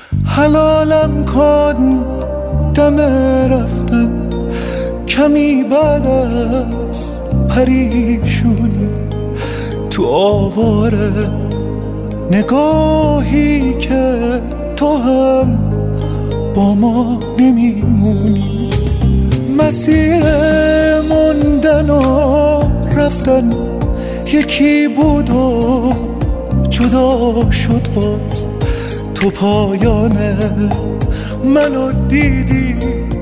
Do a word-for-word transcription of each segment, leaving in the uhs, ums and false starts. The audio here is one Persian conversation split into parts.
حلالم کن دم رفتن کمی بعد از پریشونی، تو آواره نگاهی که تو هم با ما نمیمونی. مسیر موندن و رفتن یکی بود و جدا شد باز، تو پایان منو دیدی،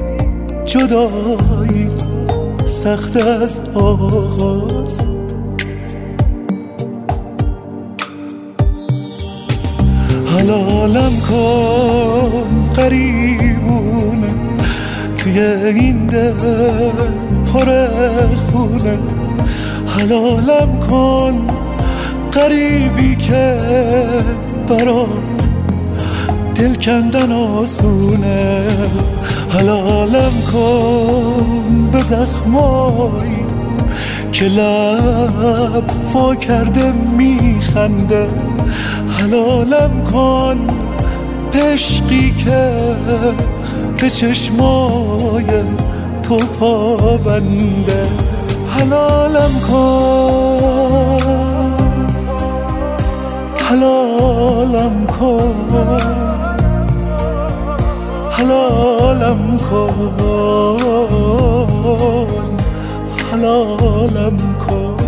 جدایی سخت از آغاز. حلالم کن قریبونه توی این دل پر خونه، حلالم کن قریبی که برات دل کندن آسونه. حلالم کن به زخمایی که لب وا کرده میخنده، حلالم کن عشقی که به چشمای تو پابنده. حلالم کن حلالم کن حلالم کن حلالم کن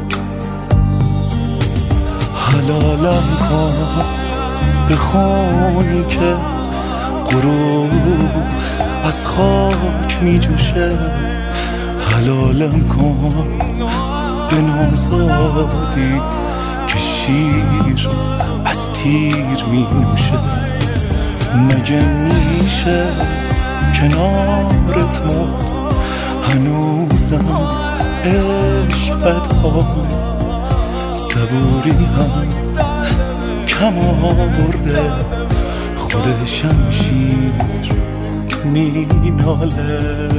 حلالم کن به خونی که غروب از خاک می جوشه، حلالم کن به نوزادی که شیر از تیر می نوشه. مگه میشه کنارت موت هنوزم عشقت حاله، صبوری هم کم آورده خود شمشیر می ناله.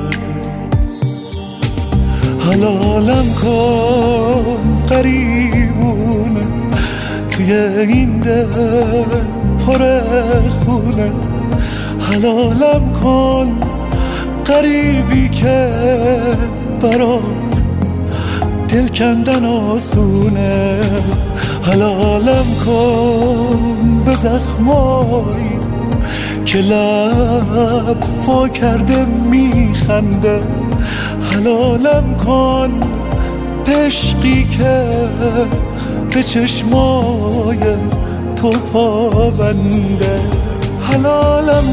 حلالم کن قریبونه توی این دل پر خونه، حلالم کن قریبی که برات دل کندن آسونه. حلالم کن به زخمایی که لب وا کرده میخنده، حلالم کن عشقی که به چشمای تو پابنده. حلالم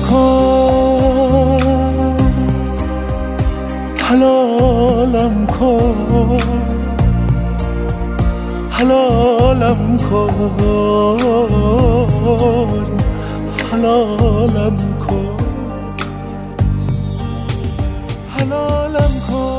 کن حلالم کن حلالم کن حلالم کن حلالم کن